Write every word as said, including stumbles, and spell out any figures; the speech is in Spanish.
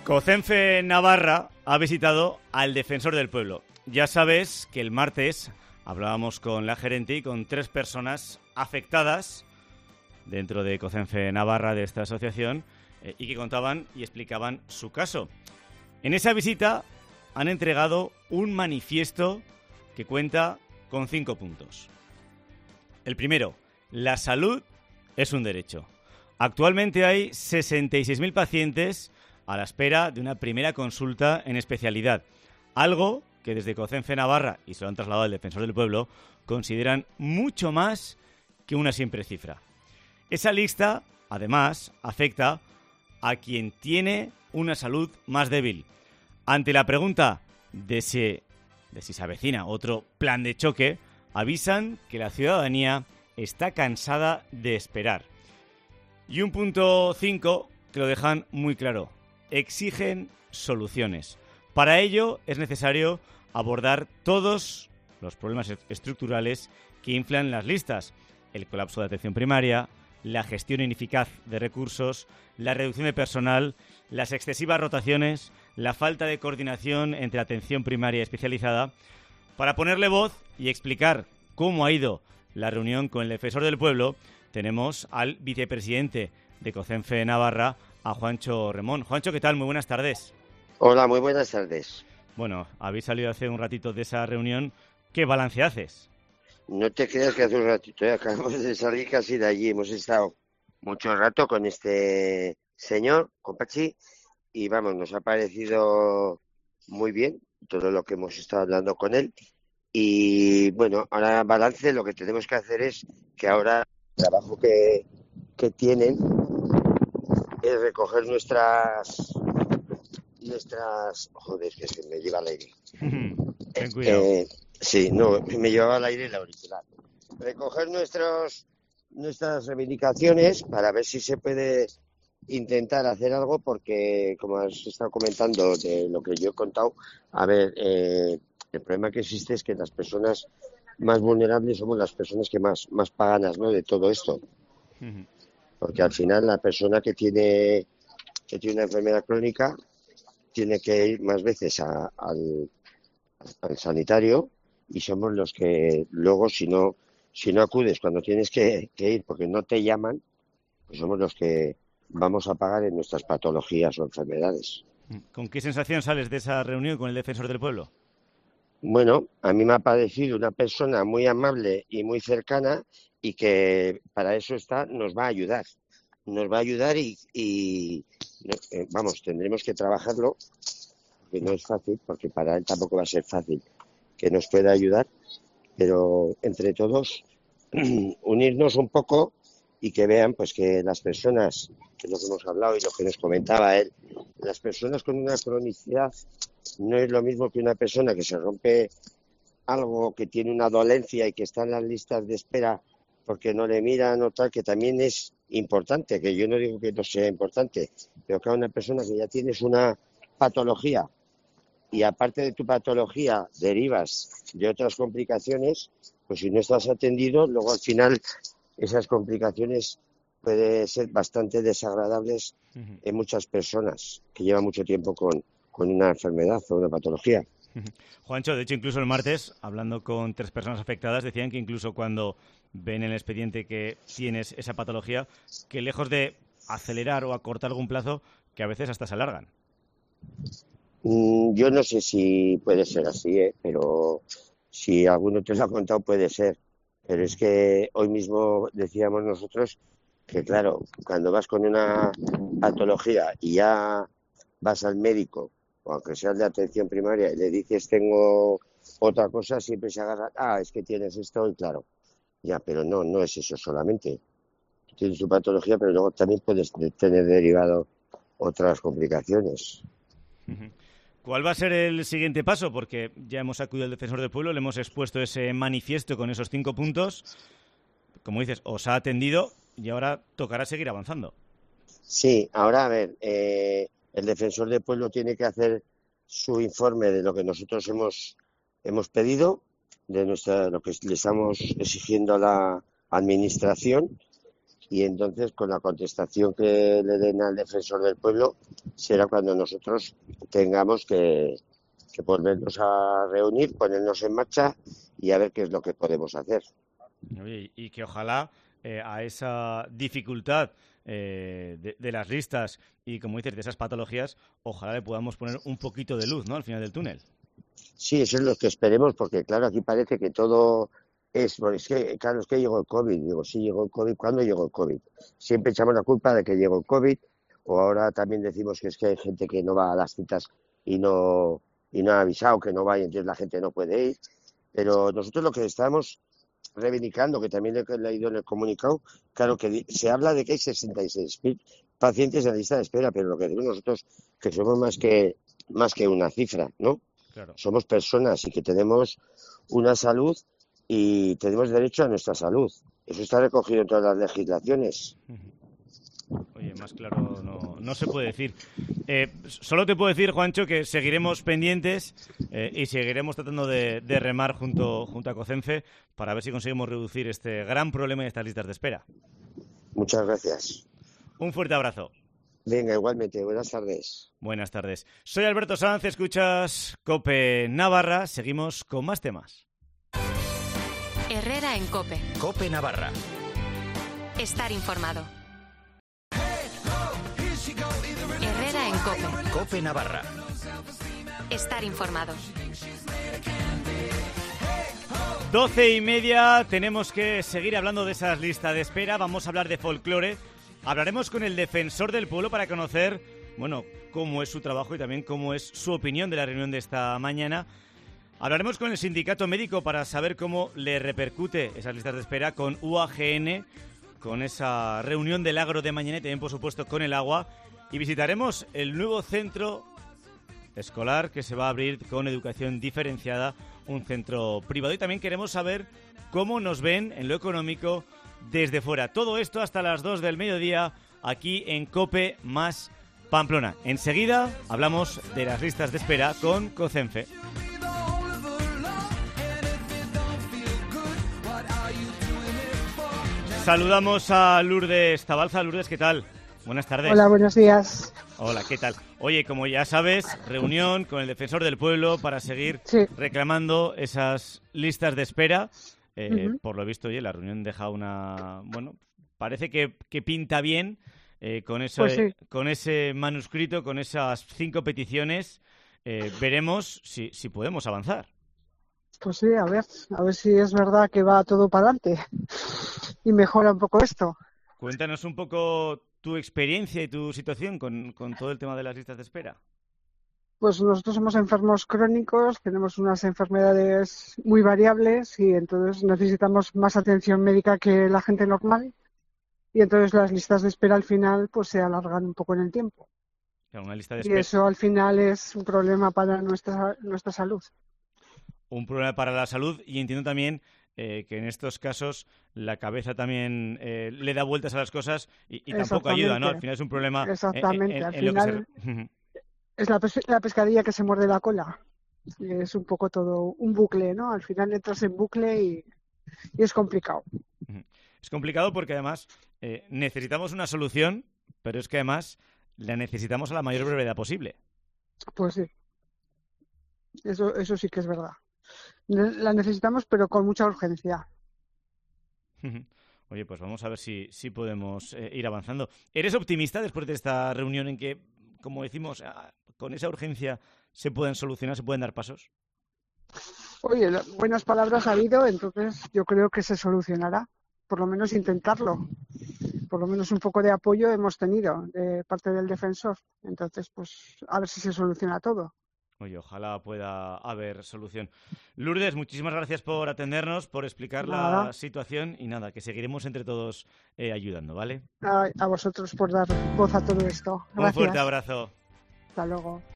COCENFE Navarra ha visitado al Defensor del Pueblo. Ya sabes que el martes hablábamos con la gerente y con tres personas afectadas dentro de COCENFE Navarra, de esta asociación, eh, y que contaban y explicaban su caso. En esa visita han entregado un manifiesto que cuenta con cinco puntos. El primero, la salud es un derecho. Actualmente hay sesenta y seis mil pacientes a la espera de una primera consulta en especialidad, algo que desde COCENFE Navarra, y se lo han trasladado al Defensor del Pueblo, consideran mucho más que una simple cifra. Esa lista, además, afecta a quien tiene una salud más débil. Ante la pregunta de si, de si se avecina otro plan de choque, avisan que la ciudadanía está cansada de esperar. Y un punto cinco que lo dejan muy claro. Exigen soluciones. Para ello es necesario abordar todos los problemas estructurales que inflan las listas. El colapso de atención primaria, la gestión ineficaz de recursos, la reducción de personal, las excesivas rotaciones, la falta de coordinación entre atención primaria y especializada. Para ponerle voz y explicar cómo ha ido la reunión con el Defensor del Pueblo, tenemos al vicepresidente de COCENFE Navarra, a Juancho Remón. Juancho, ¿qué tal? Muy buenas tardes. Hola, muy buenas tardes. Bueno, habéis salido hace un ratito de esa reunión. ¿Qué balance haces? No te creas que hace un ratito, ¿eh? Acabamos de salir casi de allí. Hemos estado mucho rato con este señor, con Pachi, y vamos, nos ha parecido muy bien todo lo que hemos estado hablando con él. Y bueno, ahora balance, lo que tenemos que hacer es que ahora el trabajo que, que tienen es recoger nuestras nuestras joder, que se me lleva al aire. Ten cuidado. Eh, sí, no, me llevaba al aire el auricular. Recoger nuestros nuestras reivindicaciones para ver si se puede intentar hacer algo, porque como has estado comentando de lo que yo he contado, a ver, eh, el problema que existe es que las personas más vulnerables somos las personas que más más paganas, ¿no?, de todo esto. Porque al final la persona que tiene que tiene una enfermedad crónica tiene que ir más veces a, al, al sanitario, y somos los que luego, si no si no acudes cuando tienes que, que ir porque no te llaman, pues somos los que vamos a pagar en nuestras patologías o enfermedades. ¿Con qué sensación sales de esa reunión con el Defensor del Pueblo? Bueno, a mí me ha parecido una persona muy amable y muy cercana, y que para eso está, nos va a ayudar. Nos va a ayudar y, y eh, vamos, tendremos que trabajarlo, porque no es fácil, porque para él tampoco va a ser fácil que nos pueda ayudar, pero entre todos unirnos un poco y que vean pues que las personas, que es lo que hemos hablado y lo que nos comentaba él, las personas con una cronicidad no es lo mismo que una persona que se rompe algo, que tiene una dolencia y que está en las listas de espera porque no le miran o tal, que también es importante, que yo no digo que no sea importante, pero que a una persona que ya tienes una patología y aparte de tu patología derivas de otras complicaciones, pues si no estás atendido, luego al final esas complicaciones pueden ser bastante desagradables uh-huh. en muchas personas que llevan mucho tiempo con, con una enfermedad o una patología. Uh-huh. Juancho, de hecho, incluso el martes, hablando con tres personas afectadas, decían que incluso cuando ven en el expediente que tienes esa patología, que lejos de acelerar o acortar algún plazo, que a veces hasta se alargan. Mm, yo no sé si puede ser así, ¿eh? Pero si alguno te lo ha contado puede ser. Pero es que hoy mismo decíamos nosotros que, claro, cuando vas con una patología y ya vas al médico, o aunque sea de atención primaria, y le dices tengo otra cosa, siempre se agarra, ah, es que tienes esto, y claro, ya, pero no, no es eso solamente. Tienes tu patología, pero luego también puedes tener derivado otras complicaciones. ¿Cuál va a ser el siguiente paso? Porque ya hemos acudido al Defensor del Pueblo, le hemos expuesto ese manifiesto con esos cinco puntos. Como dices, os ha atendido y ahora tocará seguir avanzando. Sí, ahora a ver, eh, el Defensor del Pueblo tiene que hacer su informe de lo que nosotros hemos hemos pedido, de nuestra lo que le estamos exigiendo a la administración, y entonces con la contestación que le den al defensor del pueblo será cuando nosotros tengamos que, que volvernos a reunir, ponernos en marcha y a ver qué es lo que podemos hacer. Oye, y que ojalá eh, a esa dificultad eh, de, de las listas y, como dices, de esas patologías, ojalá le podamos poner un poquito de luz, ¿no?, al final del túnel. Sí, eso es lo que esperemos, porque claro, aquí parece que todo es, bueno, es que, claro, es que llegó el COVID. Digo, sí, llegó el COVID. ¿Cuándo llegó el COVID? Siempre echamos la culpa de que llegó el COVID, o ahora también decimos que es que hay gente que no va a las citas y no, y no ha avisado que no va y entonces la gente no puede ir. Pero nosotros lo que estamos reivindicando, que también he leído en el comunicado, claro que se habla de que hay sesenta y seis mil pacientes en la lista de espera, pero lo que decimos nosotros que somos más que, más que una cifra, ¿no? Claro. Somos personas y que tenemos una salud y tenemos derecho a nuestra salud. Eso está recogido en todas las legislaciones. Oye, más claro no, no se puede decir. Eh, solo te puedo decir, Juancho, que seguiremos pendientes eh, y seguiremos tratando de, de remar junto, junto a COCENFE para ver si conseguimos reducir este gran problema de estas listas de espera. Muchas gracias. Un fuerte abrazo. Venga, igualmente. Buenas tardes. Buenas tardes. Soy Alberto Sanz, escuchas COPE Navarra. Seguimos con más temas. Herrera en COPE. COPE Navarra. Estar informado. Herrera en COPE. COPE Navarra. Estar informado. Doce y media, tenemos que seguir hablando de esas listas de espera. Vamos a hablar de folclore. Hablaremos con el defensor del pueblo para conocer, bueno, cómo es su trabajo y también cómo es su opinión de la reunión de esta mañana. Hablaremos con el sindicato médico para saber cómo le repercute esas listas de espera, con U A G N, con esa reunión del agro de mañana y también, por supuesto, con el agua. Y visitaremos el nuevo centro escolar que se va a abrir con educación diferenciada, un centro privado. Y también queremos saber cómo nos ven en lo económico desde fuera. Todo esto hasta las dos del mediodía aquí en COPE más Pamplona. Enseguida hablamos de las listas de espera con COCENFE. Saludamos a Lourdes Tabalza. Lourdes, ¿qué tal? Buenas tardes. Hola, buenos días. Hola, ¿qué tal? Oye, como ya sabes, reunión con el defensor del pueblo para seguir sí. reclamando esas listas de espera. Eh, Uh-huh. Por lo visto, oye, la reunión deja una... Bueno, parece que, que pinta bien eh, con, eso, Pues sí. con ese manuscrito, con esas cinco peticiones. Eh, veremos si, si podemos avanzar. Pues sí, a ver, a ver si es verdad que va todo para adelante y mejora un poco esto. Cuéntanos un poco tu experiencia y tu situación con, con todo el tema de las listas de espera. Pues nosotros somos enfermos crónicos, tenemos unas enfermedades muy variables y entonces necesitamos más atención médica que la gente normal y entonces las listas de espera al final pues se alargan un poco en el tiempo. O sea, una lista de Y espera. eso al final es un problema para nuestra nuestra salud. Un problema para la salud y entiendo también eh, que en estos casos la cabeza también eh, le da vueltas a las cosas y, y tampoco ayuda, ¿no? Al final es un problema. Exactamente, en, en, al en lo que final se... es la, pes- la pescadilla que se muerde la cola. Y es un poco todo un bucle, ¿no? Al final entras en bucle y, y es complicado. Es complicado porque además eh, necesitamos una solución, pero es que además la necesitamos a la mayor brevedad posible. Pues sí, eso, eso sí que es verdad. Ne- La necesitamos, pero con mucha urgencia. Oye, pues vamos a ver si, si podemos eh, ir avanzando. ¿Eres optimista después de esta reunión en que, como decimos, ah, con esa urgencia se pueden solucionar, se pueden dar pasos? Oye, la- buenas palabras ha habido, entonces yo creo que se solucionará. Por lo menos intentarlo. Por lo menos un poco de apoyo hemos tenido de parte del defensor. Entonces, pues a ver si se soluciona todo. Oye, ojalá pueda haber solución. Lourdes, muchísimas gracias por atendernos, por explicar Nada. la situación y nada, que seguiremos entre todos eh, ayudando, ¿vale? A, a vosotros por dar voz a todo esto. Un fuerte Gracias. abrazo. Hasta luego.